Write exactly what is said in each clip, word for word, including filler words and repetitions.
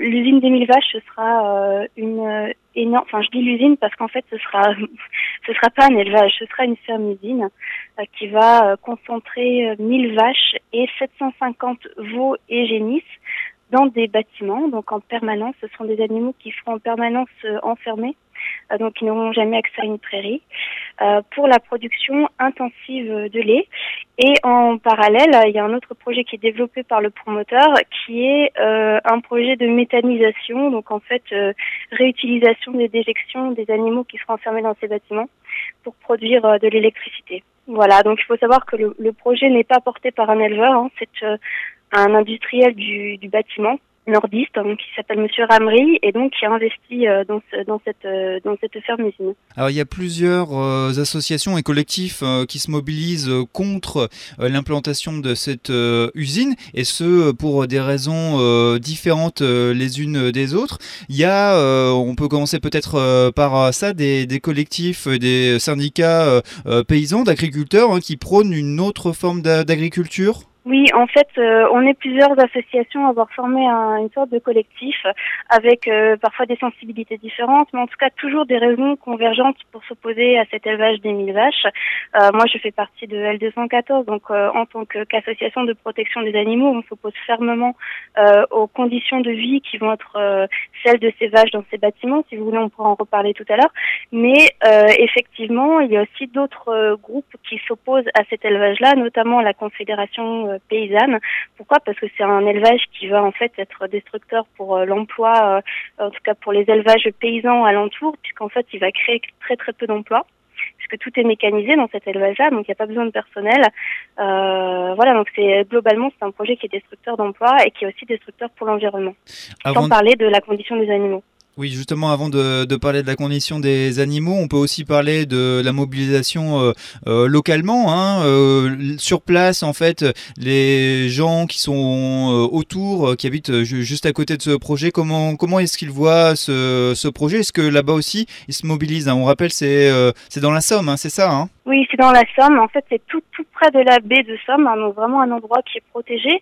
l'usine des mille vaches, ce sera euh, une euh, énorme. Enfin, je dis l'usine parce qu'en fait, ce sera, ce sera pas un élevage, ce sera une ferme-usine euh, qui va euh, concentrer euh, mille vaches et sept cent cinquante veaux et génisses dans des bâtiments. Donc, en permanence, ce sont des animaux qui seront en permanence euh, enfermés. Euh, donc, ils n'auront jamais accès à une prairie, euh, pour la production intensive de lait. Et en parallèle, il y a un autre projet qui est développé par le promoteur, qui est euh, un projet de méthanisation, donc en fait, euh, réutilisation des déjections des animaux qui seront enfermés dans ces bâtiments pour produire euh, de l'électricité. Voilà, donc il faut savoir que le, le projet n'est pas porté par un éleveur, hein, c'est euh, un industriel du, du bâtiment nordiste, hein, qui s'appelle Monsieur Ramry, et donc qui a investi euh, dans, ce, dans cette euh, dans cette ferme-usine. Alors il y a plusieurs euh, associations et collectifs euh, qui se mobilisent euh, contre euh, l'implantation de cette euh, usine, et ce pour des raisons euh, différentes euh, les unes des autres. Il y a, euh, on peut commencer peut-être euh, par ça, des, des collectifs, des syndicats euh, euh, paysans, d'agriculteurs, hein, qui prônent une autre forme d'a- d'agriculture. Oui, en fait, euh, on est plusieurs associations à avoir formé un, une sorte de collectif avec euh, parfois des sensibilités différentes, mais en tout cas toujours des raisons convergentes pour s'opposer à cet élevage des mille vaches. Euh, moi, je fais partie de L deux cent quatorze, donc euh, en tant que, qu'association de protection des animaux, on s'oppose fermement euh, aux conditions de vie qui vont être euh, celles de ces vaches dans ces bâtiments. Si vous voulez, on pourra en reparler tout à l'heure. Mais euh, effectivement, il y a aussi d'autres euh, groupes qui s'opposent à cet élevage-là, notamment la Confédération euh, paysanne. Pourquoi ? Parce que c'est un élevage qui va en fait être destructeur pour euh, l'emploi, euh, en tout cas pour les élevages paysans alentours, puisqu'en fait il va créer très très peu d'emplois, puisque tout est mécanisé dans cet élevage-là, donc il n'y a pas besoin de personnel. Euh, voilà, donc c'est globalement c'est un projet qui est destructeur d'emplois et qui est aussi destructeur pour l'environnement. Avant... Sans parler de la condition des animaux. Oui, justement, avant de, de parler de la condition des animaux, on peut aussi parler de la mobilisation euh, euh, localement. Hein, euh, sur place, en fait, les gens qui sont euh, autour, euh, qui habitent euh, juste à côté de ce projet, comment comment est-ce qu'ils voient ce, ce projet ? Est-ce que là-bas aussi, ils se mobilisent, hein ? On rappelle, c'est euh, c'est dans la Somme, hein, c'est ça, hein ? Oui, c'est dans la Somme. En fait, c'est tout tout près de la baie de Somme, hein, donc vraiment un endroit qui est protégé.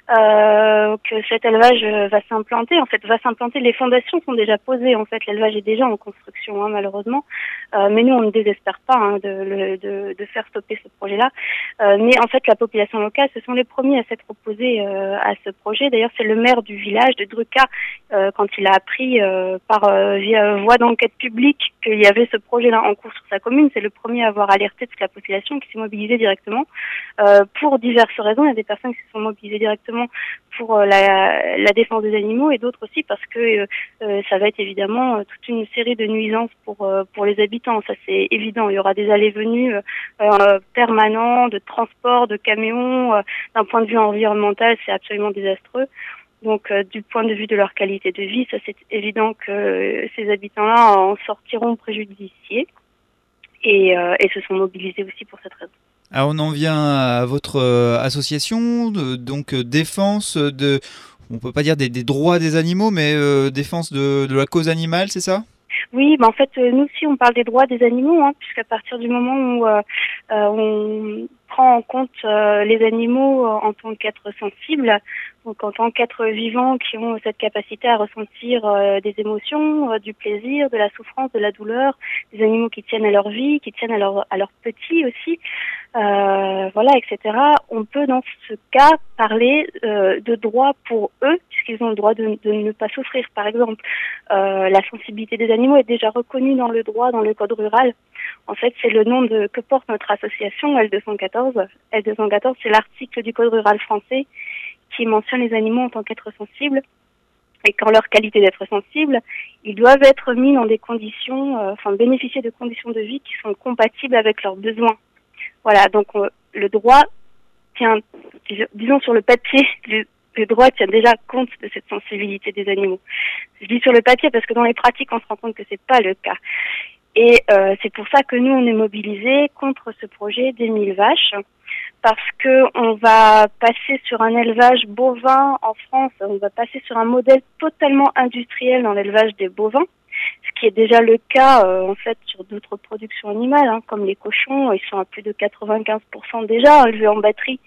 Euh, que cet élevage va s'implanter. En fait, va s'implanter. Les fondations sont déjà posées. En fait, l'élevage est déjà en construction, hein, malheureusement. Euh, mais nous, on ne désespère pas hein, de, de, de faire stopper ce projet-là. Euh, mais en fait, la population locale, ce sont les premiers à s'être opposés euh, à ce projet. D'ailleurs, c'est le maire du village de Druka, euh, quand il a appris euh, par euh, via voie d'enquête publique qu'il y avait ce projet-là en cours sur sa commune, c'est le premier à avoir alerté toute la population qui s'est mobilisée directement euh, pour diverses raisons. Il y a des personnes qui se sont mobilisées directement pour euh, la, la défense des animaux et d'autres aussi parce que euh, ça va être évidemment euh, toute une série de nuisances pour euh, pour les habitants. Ça c'est évident. Il y aura des allées-venues euh, euh, permanents, de transport, de camions. Euh, d'un point de vue environnemental, c'est absolument désastreux. Donc, euh, du point de vue de leur qualité de vie, ça c'est évident que euh, ces habitants-là en sortiront préjudiciés et, euh, et se sont mobilisés aussi pour cette raison. Alors on en vient à votre euh, association, de, donc euh, défense de, on peut pas dire des, des droits des animaux, mais euh, défense de, de la cause animale, c'est ça ? Oui, bah en fait, euh, nous aussi, on parle des droits des animaux, hein, puisqu'à partir du moment où euh, euh, on prend en compte euh, les animaux euh, en tant qu'êtres sensibles, donc en tant qu'êtres vivants qui ont cette capacité à ressentir euh, des émotions, euh, du plaisir, de la souffrance, de la douleur, des animaux qui tiennent à leur vie, qui tiennent à leur à leurs petits aussi, euh, voilà, et cetera. On peut dans ce cas parler euh, de droits pour eux, puisqu'ils ont le droit de, de ne pas souffrir, par exemple. Euh, la sensibilité des animaux est déjà reconnue dans le droit, dans le code rural. En fait, c'est le nom de, que porte notre association L deux cent quatorze. L deux cent quatorze, c'est l'article du code rural français qui mentionne les animaux en tant qu'êtres sensibles. Et qu'en leur qualité d'être sensibles, ils doivent être mis dans des conditions, euh, enfin bénéficier de conditions de vie qui sont compatibles avec leurs besoins. Voilà, donc euh, le droit tient, disons sur le papier, le, le droit tient déjà compte de cette sensibilité des animaux. Je dis sur le papier parce que dans les pratiques, on se rend compte que c'est pas le cas. Et euh, c'est pour ça que nous, on est mobilisés contre ce projet des mille vaches, parce que on va passer sur un élevage bovin en France, on va passer sur un modèle totalement industriel dans l'élevage des bovins, ce qui est déjà le cas euh, en fait sur d'autres productions animales, hein, comme les cochons, ils sont à plus de quatre-vingt-quinze pour cent déjà élevés en batterie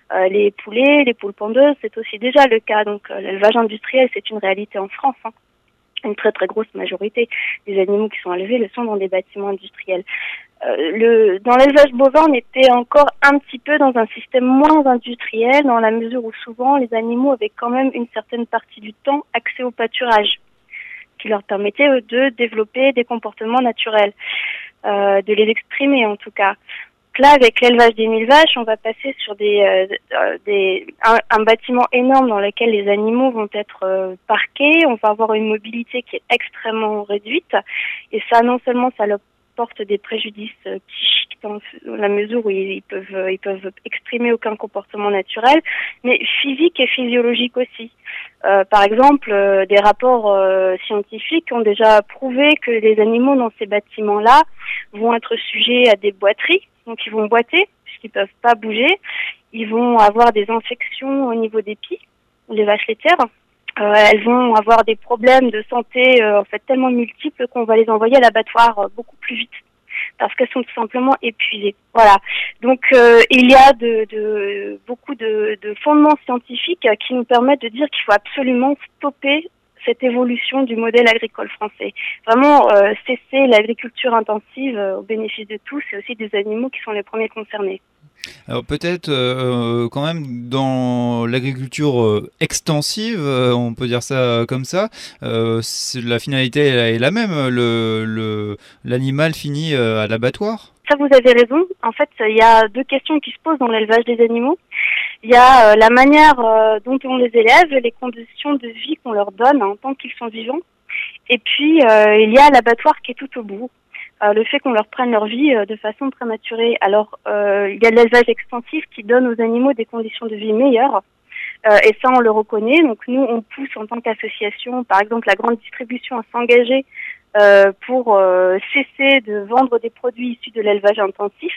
Euh, les poulets, les poules pondeuses, c'est aussi déjà le cas. Donc euh, l'élevage industriel, c'est une réalité en France. Hein. Une très très grosse majorité des animaux qui sont élevés le sont dans des bâtiments industriels. Euh, le, dans l'élevage bovin, on était encore un petit peu dans un système moins industriel, dans la mesure où souvent les animaux avaient quand même une certaine partie du temps accès au pâturage, qui leur permettait de développer des comportements naturels, euh, de les exprimer en tout cas. Là, avec l'élevage des mille vaches, on va passer sur des, euh, des un, un bâtiment énorme dans lequel les animaux vont être euh, parqués. On va avoir une mobilité qui est extrêmement réduite. Et ça, non seulement ça leur porte des préjudices euh, psychiques dans la mesure où ils, ils peuvent ils peuvent exprimer aucun comportement naturel, mais physique et physiologique aussi. Euh, par exemple, euh, des rapports euh, scientifiques ont déjà prouvé que les animaux dans ces bâtiments-là vont être sujets à des boiteries. Donc ils vont boiter, puisqu'ils peuvent pas bouger. Ils vont avoir des infections au niveau des pieds, les vaches laitières. Euh, elles vont avoir des problèmes de santé euh, en fait tellement multiples qu'on va les envoyer à l'abattoir euh, beaucoup plus vite, parce qu'elles sont tout simplement épuisées. Voilà. Donc euh, il y a de, de beaucoup de, de fondements scientifiques qui nous permettent de dire qu'il faut absolument stopper cette évolution du modèle agricole français. Vraiment euh, cesser l'agriculture intensive euh, au bénéfice de tous et aussi des animaux qui sont les premiers concernés. Alors peut-être euh, quand même dans l'agriculture euh, extensive, euh, on peut dire ça comme ça, euh, la finalité est la même, le, le, l'animal finit euh, à l'abattoir. Ça, vous avez raison. En fait, il y a deux questions qui se posent dans l'élevage des animaux. Il y a euh, la manière euh, dont on les élève et les conditions de vie qu'on leur donne hein, tant qu'ils sont vivants. Et puis, euh, il y a l'abattoir qui est tout au bout. Euh, le fait qu'on leur prenne leur vie euh, de façon prématurée. Alors, euh, il y a l'élevage extensif qui donne aux animaux des conditions de vie meilleures. Euh, et ça, on le reconnaît. Donc, nous, on pousse en tant qu'association, par exemple, la grande distribution à s'engager euh, pour euh, cesser de vendre des produits issus de l'élevage intensif.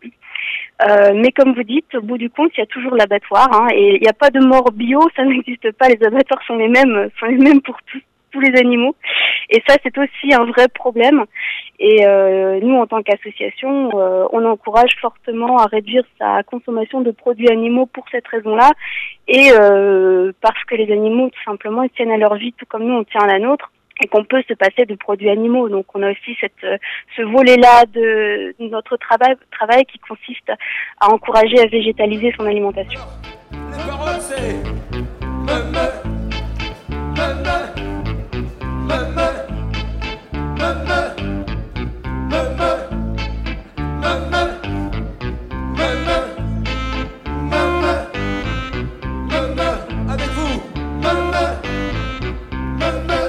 Euh, mais comme vous dites, au bout du compte, il y a toujours l'abattoir, hein, et il n'y a pas de mort bio, ça n'existe pas. Les abattoirs sont les mêmes, sont les mêmes pour tous, tous les animaux. Et ça, c'est aussi un vrai problème. Et euh, nous, en tant qu'association, euh, on encourage fortement à réduire sa consommation de produits animaux pour cette raison-là, et euh, parce que les animaux, tout simplement, ils tiennent à leur vie, tout comme nous, on tient à la nôtre, et qu'on peut se passer de produits animaux. Donc on a aussi cette, ce volet-là de notre travail, travail qui consiste à encourager à végétaliser son alimentation. Les paroles, c'est me, me, me, me, me, me, me, me, me, me, avec vous, me, me, me, me.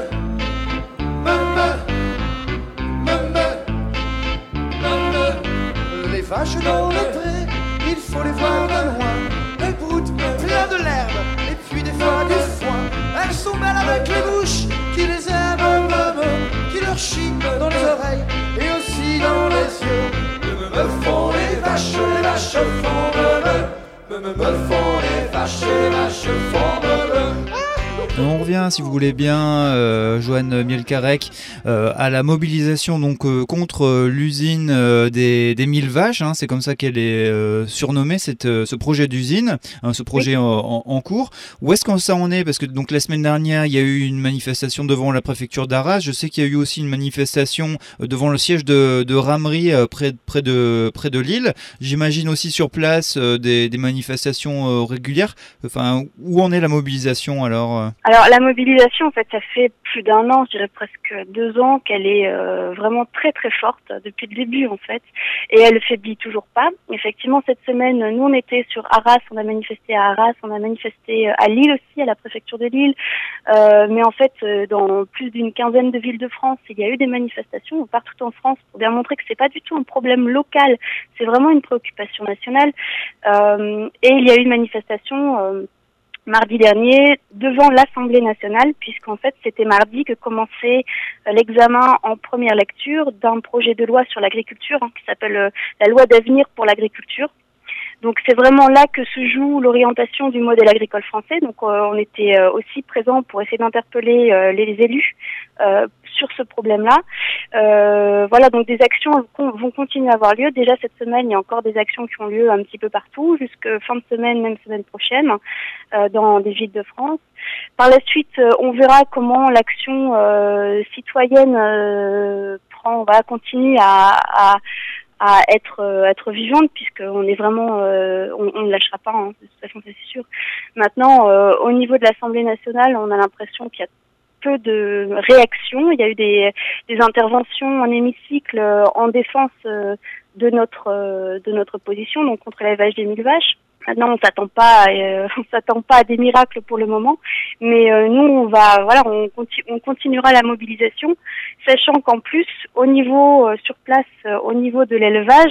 Les vaches dans le pré, il faut les voir de loin. Elles broutent plein de l'herbe et puis des fois du foin. Elles sont belles avec les bouches qui les aiment, qui leur chient dans les oreilles et aussi dans les yeux. Me, me, me font les vaches, les vaches font me, me, me, me font les vaches, les vaches font me, me. On revient, si vous voulez bien, euh, Joanne Mielcarec, euh, à la mobilisation donc euh, contre euh, l'usine euh, des, des mille vaches. Hein, c'est comme ça qu'elle est euh, surnommée, cette, euh, ce projet d'usine, hein, ce projet en, en, en cours. Où est-ce qu'on ça en est? Parce que donc la semaine dernière, il y a eu une manifestation devant la préfecture d'Arras. Je sais qu'il y a eu aussi une manifestation euh, devant le siège de, de Ramery, euh, près, près, de, près de Lille. J'imagine aussi sur place euh, des, des manifestations euh, régulières. Enfin, où en est la mobilisation alors euh Alors la mobilisation, en fait, ça fait plus d'un an, je dirais presque deux ans, qu'elle est euh, vraiment très très forte depuis le début en fait, et elle ne faiblit toujours pas. Effectivement, cette semaine, nous on était sur Arras, on a manifesté à Arras, on a manifesté à Lille aussi, à la préfecture de Lille, euh, mais en fait, dans plus d'une quinzaine de villes de France, il y a eu des manifestations partout en France pour bien montrer que c'est pas du tout un problème local, c'est vraiment une préoccupation nationale. Euh, et il y a eu une manifestation euh, mardi dernier devant l'Assemblée nationale, puisqu'en fait c'était mardi que commençait l'examen en première lecture d'un projet de loi sur l'agriculture hein, qui s'appelle euh, la loi d'avenir pour l'agriculture. Donc c'est vraiment là que se joue l'orientation du modèle agricole français. Donc euh, on était euh, aussi présents pour essayer d'interpeller euh, les élus euh, sur ce problème-là. Euh, voilà, donc des actions vont continuer à avoir lieu. Déjà cette semaine, il y a encore des actions qui ont lieu un petit peu partout, jusque fin de semaine, même semaine prochaine, euh, dans des villes de France. Par la suite, euh, on verra comment l'action euh, citoyenne euh, prend, va continuer à, à à être euh, être vivante, puisqu'on est vraiment euh, on, on ne lâchera pas, hein, de toute façon, ça c'est sûr. Maintenant, euh, au niveau de l'Assemblée nationale, on a l'impression qu'il y a peu de réactions. Il y a eu des des interventions en hémicycle euh, en défense euh, de notre euh, de notre position, donc contre l'élevage des mille vaches. Maintenant, on s'attend pas, euh, on s'attend pas à des miracles pour le moment, mais euh, nous, on va, voilà, on, continu, on continuera la mobilisation, sachant qu'en plus, au niveau euh, sur place, euh, au niveau de l'élevage,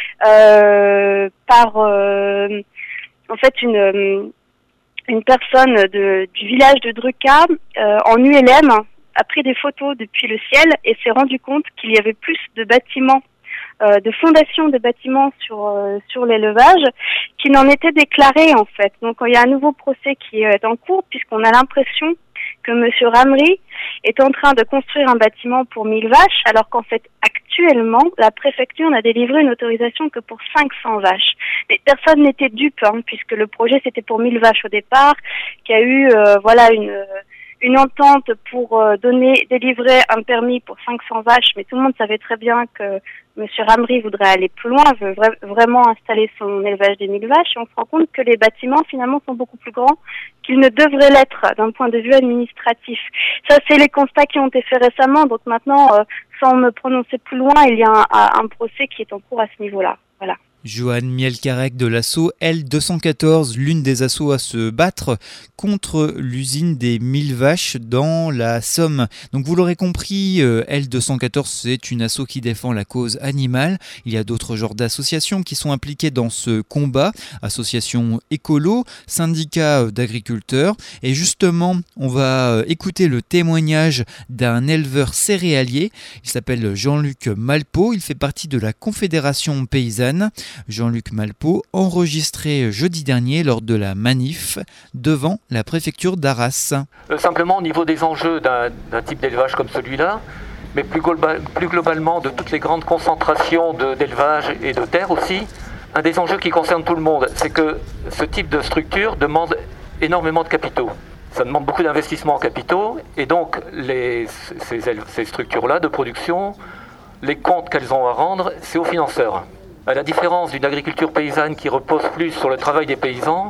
euh, par, euh, en fait, une une personne de, du village de Druka euh, en U L M a pris des photos depuis le ciel et s'est rendu compte qu'il y avait plus de bâtiments. Euh, de fondations de bâtiments sur euh, sur l'élevage qui n'en étaient déclarés en fait. Donc il y a un nouveau procès qui est en cours, puisqu'on a l'impression que monsieur Ramry est en train de construire un bâtiment pour mille vaches, alors qu'en fait actuellement la préfecture n'a délivré une autorisation que pour cinq cents vaches. Mais personne n'était dupe, hein, puisque le projet c'était pour mille vaches au départ, qu'il y a eu euh, voilà une une entente pour euh, donner, délivrer un permis pour cinq cents vaches, mais tout le monde savait très bien que monsieur Ramry voudrait aller plus loin, veut vra- vraiment installer son élevage des mille vaches, et on se rend compte que les bâtiments finalement sont beaucoup plus grands qu'ils ne devraient l'être d'un point de vue administratif. Ça, c'est les constats qui ont été faits récemment, donc maintenant, euh, sans me prononcer plus loin, il y a un, un procès qui est en cours à ce niveau-là. Voilà. Joanne Mielcarec de l'asso L deux cent quatorze, l'une des assos à se battre contre l'usine des mille vaches dans la Somme. Donc vous l'aurez compris, L deux cent quatorze, c'est une asso qui défend la cause animale. Il y a d'autres genres d'associations qui sont impliquées dans ce combat, associations écolo, syndicats d'agriculteurs. Et justement, on va écouter le témoignage d'un éleveur céréalier. Il s'appelle Jean-Luc Malpeau, il fait partie de la Confédération paysanne. Jean-Luc Malpeau, enregistré jeudi dernier lors de la manif devant la préfecture d'Arras. Euh, simplement au niveau des enjeux d'un, d'un type d'élevage comme celui-là, mais plus, globa- plus globalement de toutes les grandes concentrations de, d'élevage et de terre aussi, un des enjeux qui concerne tout le monde, c'est que ce type de structure demande énormément de capitaux. Ça demande beaucoup d'investissements en capitaux, et donc les, ces, ces structures-là de production, les comptes qu'elles ont à rendre, c'est aux financeurs. À la différence d'une agriculture paysanne qui repose plus sur le travail des paysans,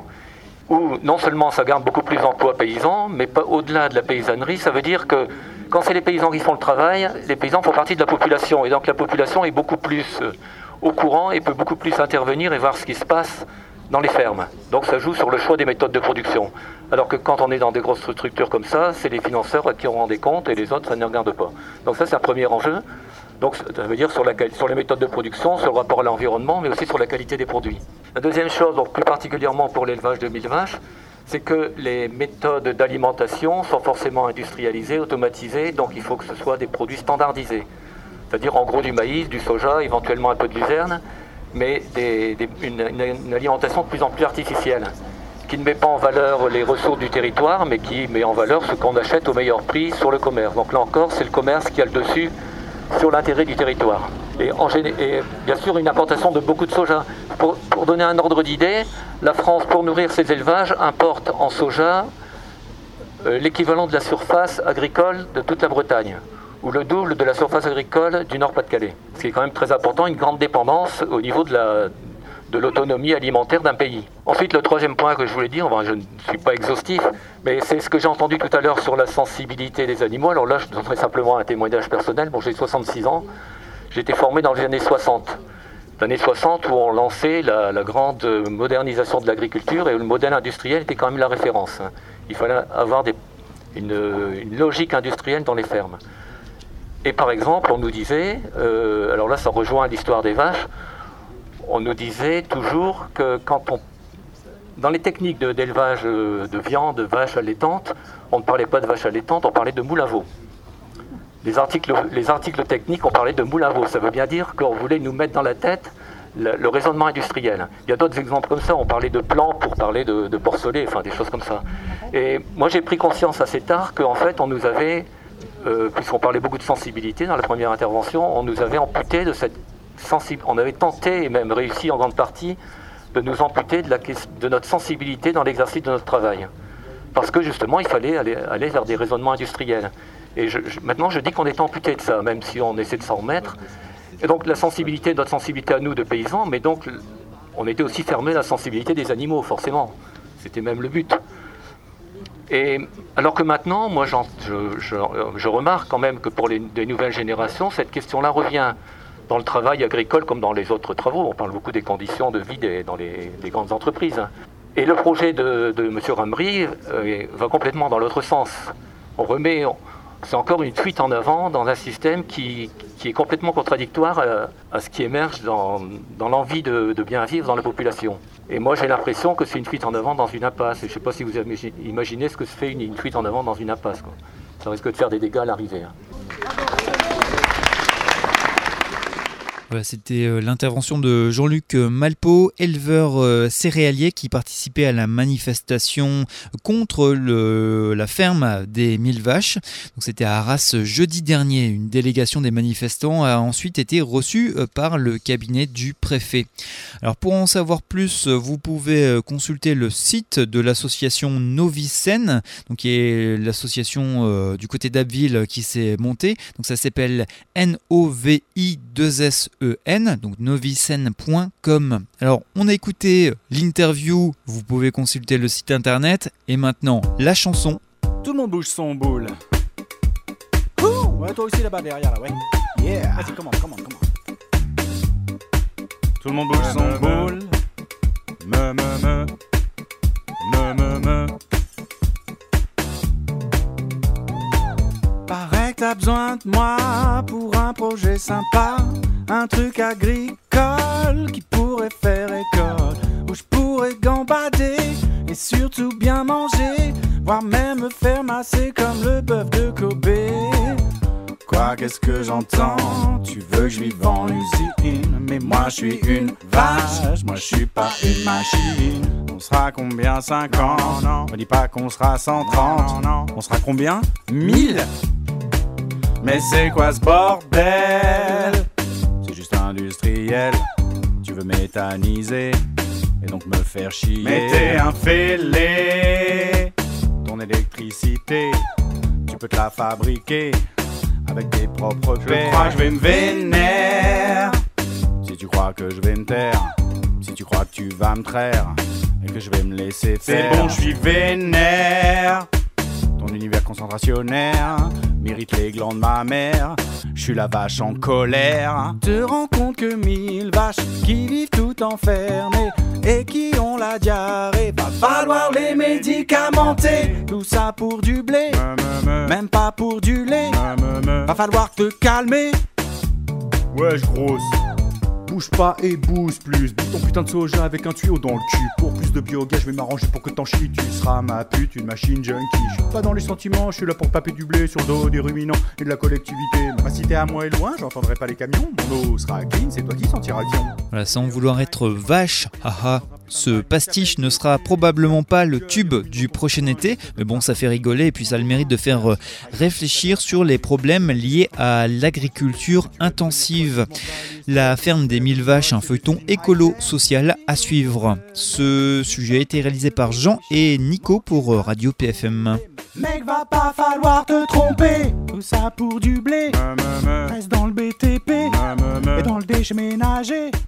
où non seulement ça garde beaucoup plus d'emplois paysans, mais pas au-delà de la paysannerie, ça veut dire que quand c'est les paysans qui font le travail, les paysans font partie de la population, et donc la population est beaucoup plus au courant et peut beaucoup plus intervenir et voir ce qui se passe dans les fermes. Donc ça joue sur le choix des méthodes de production. Alors que quand on est dans des grosses structures comme ça, c'est les financeurs qui en rendent des comptes et les autres, ça ne regarde pas. Donc ça, c'est un premier enjeu. Donc ça veut dire sur, la, sur les méthodes de production, sur le rapport à l'environnement, mais aussi sur la qualité des produits. La deuxième chose, donc plus particulièrement pour l'élevage de mille vaches, c'est que les méthodes d'alimentation sont forcément industrialisées, automatisées, donc il faut que ce soit des produits standardisés. C'est-à-dire en gros du maïs, du soja, éventuellement un peu de luzerne, mais des, des, une, une, une alimentation de plus en plus artificielle, qui ne met pas en valeur les ressources du territoire, mais qui met en valeur ce qu'on achète au meilleur prix sur le commerce. Donc là encore, c'est le commerce qui a le dessus sur l'intérêt du territoire. Et, en, et bien sûr une importation de beaucoup de soja. Pour, pour donner un ordre d'idée, la France, pour nourrir ses élevages, importe en soja euh, l'équivalent de la surface agricole de toute la Bretagne, ou le double de la surface agricole du Nord-Pas-de-Calais. Ce qui est quand même très important, une grande dépendance au niveau de la de l'autonomie alimentaire d'un pays. Ensuite, le troisième point que je voulais dire, enfin, je ne suis pas exhaustif, mais c'est ce que j'ai entendu tout à l'heure sur la sensibilité des animaux. Alors là, je donnerai simplement un témoignage personnel. Bon, j'ai soixante-six ans, j'ai été formé dans les années soixante. Les années soixante où on lançait la, la grande modernisation de l'agriculture, et où le modèle industriel était quand même la référence. Il fallait avoir des, une, une logique industrielle dans les fermes. Et par exemple, on nous disait, euh, alors là ça rejoint l'histoire des vaches, on nous disait toujours que quand on, dans les techniques de, d'élevage de viande, de vaches allaitantes, on ne parlait pas de vaches allaitantes, on parlait de moules à veau. Les articles, les articles techniques, on parlait de moules à veau. Ça veut bien dire qu'on voulait nous mettre dans la tête le, le raisonnement industriel. Il y a d'autres exemples comme ça, on parlait de plants pour parler de, de porcelets, enfin des choses comme ça. Et moi j'ai pris conscience assez tard qu'en fait on nous avait euh, puisqu'on parlait beaucoup de sensibilité dans la première intervention, on nous avait amputé de cette sensibilité, on avait tenté et même réussi en grande partie de nous amputer de, la, de notre sensibilité dans l'exercice de notre travail. Parce que justement, il fallait aller, aller vers des raisonnements industriels. Et je, je, maintenant, je dis qu'on est amputé de ça, même si on essaie de s'en remettre. Et donc la sensibilité, notre sensibilité à nous de paysans, mais donc on était aussi fermé à la sensibilité des animaux, forcément. C'était même le but. Et alors que maintenant, moi, j'en, je, je, je remarque quand même que pour les, les nouvelles générations, cette question-là revient dans le travail agricole comme dans les autres travaux. On parle beaucoup des conditions de vie des, dans les, les grandes entreprises. Et le projet de, de M. Ramry euh, va complètement dans l'autre sens. On remet, on, c'est encore une fuite en avant dans un système qui, qui est complètement contradictoire à, à ce qui émerge dans, dans l'envie de, de bien vivre dans la population. Et moi, j'ai l'impression que c'est une fuite en avant dans une impasse. Et je ne sais pas si vous imaginez ce que se fait une, une fuite en avant dans une impasse, quoi. Ça risque de faire des dégâts à l'arrivée. Hein. Voilà, c'était euh, l'intervention de Jean-Luc Malpeau, éleveur euh, céréalier qui participait à la manifestation contre le, la ferme des mille vaches. Donc, c'était à Arras jeudi dernier. Une délégation des manifestants a ensuite été reçue euh, par le cabinet du préfet. Alors, pour en savoir plus, vous pouvez euh, consulter le site de l'association Novicène, donc qui est l'association euh, du côté d'Abbeville qui s'est montée. Donc, ça s'appelle N O V I deux S E N, donc novicène point com. Alors, on a écouté l'interview, vous pouvez consulter le site internet, et maintenant, la chanson. Tout le monde bouge son boule. Ouh, ouais, toi aussi là-bas derrière, là, ouais. Yeah. Vas-y, commande, commande, commande. Tout le monde bouge son boule. Me, me, me. Me, me, me. Paraît que t'as besoin de moi pour un projet sympa. Un truc agricole qui pourrait faire école, où je pourrais gambader et surtout bien manger, voire même me faire masser comme le bœuf de Kobe. Quoi, qu'est-ce que j'entends? Tu veux que je vive en usine? Mais moi je suis une vache, moi je suis pas une machine. On sera combien? cinq ans? Non, me dis pas qu'on sera cent trente. Non, non. On sera combien? mille. Mais c'est quoi ce bordel? C'est juste industriel. Tu veux méthaniser et donc me faire chier. Mais t'es un fêlé. Ton électricité, tu peux te la fabriquer avec tes propres pères. Je crois que je vais me vénère. Si tu crois que je vais me taire, si tu crois que tu vas me traire et que je vais me laisser faire. C'est bon, je suis vénère. Ton univers concentrationnaire mérite les glands de ma mère. Je suis la vache en colère. Te rends compte que mille vaches qui vivent tout enfermées et qui ont la diarrhée, va falloir les médicamenter. Tout ça pour du blé, me, me, me. Même pas pour du lait, me, me, me. Va falloir te calmer. Wesh grosse, bouge pas et bouge plus. Bouge ton putain de soja avec un tuyau dans le cul. Pour plus de biogaz, je vais m'arranger pour que t'en chies. Tu seras ma pute, une machine junkie. Je suis pas dans les sentiments, je suis là pour paper du blé sur le dos des ruminants et de la collectivité. Ma cité à moi est loin, j'entendrai pas les camions. Mon eau sera clean, c'est toi qui sentiras le fion. Voilà, sans vouloir être vache, haha. Ce pastiche ne sera probablement pas le tube du prochain été, mais bon, ça fait rigoler et puis ça a le mérite de faire réfléchir sur les problèmes liés à l'agriculture intensive. La ferme des mille vaches, un feuilleton écolo-social à suivre. Ce sujet a été réalisé par Jean et Nico pour Radio P F M. Mec, va pas falloir te tromper. Tout ça pour du blé. Reste dans le B T P et dans le déchet ménager.